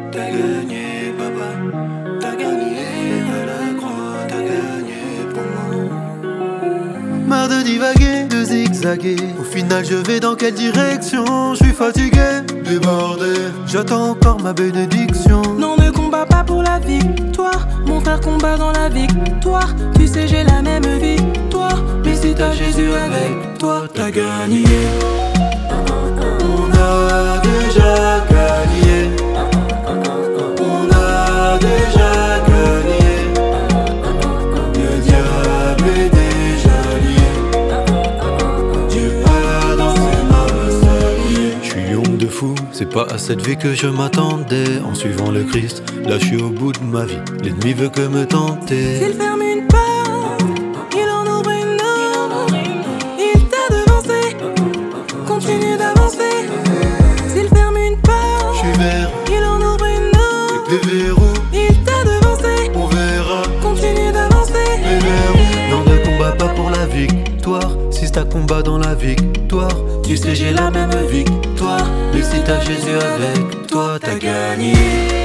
T'as gagné, papa. T'as gagné à la croix. T'as gagné pour moi. Marre de divaguer, de zigzaguer. Au final je vais dans quelle direction? Je suis fatigué, débordé. J'attends encore ma bénédiction. Non, ne combat pas pour la victoire. Mon frère combat dans la victoire. Tu sais j'ai la même victoire. Mais si t'as Jésus avec toi, t'as gagné. On a déjà gagné. On a déjà gagné. Le diable est déjà lié. Dieu a dansé ma saluée. Je suis homme de fou, c'est pas à cette vie que je m'attendais. En suivant le Christ, là je suis au bout de ma vie. L'ennemi veut que me tenter. S'il ferme une porte, il en ouvre une autre. Il t'a devancé, continue d'avancer. S'il ferme une porte, Je suis vert, il en ouvre une autre. les verrous, Il t'a devancé, on verra. continue d'avancer. Les verrous. Non, ne combat pas pour la victoire. Si c'est un combat dans la victoire, tu sais j'ai la même victoire. Mais si t'as Jésus avec toi, t'as gagné.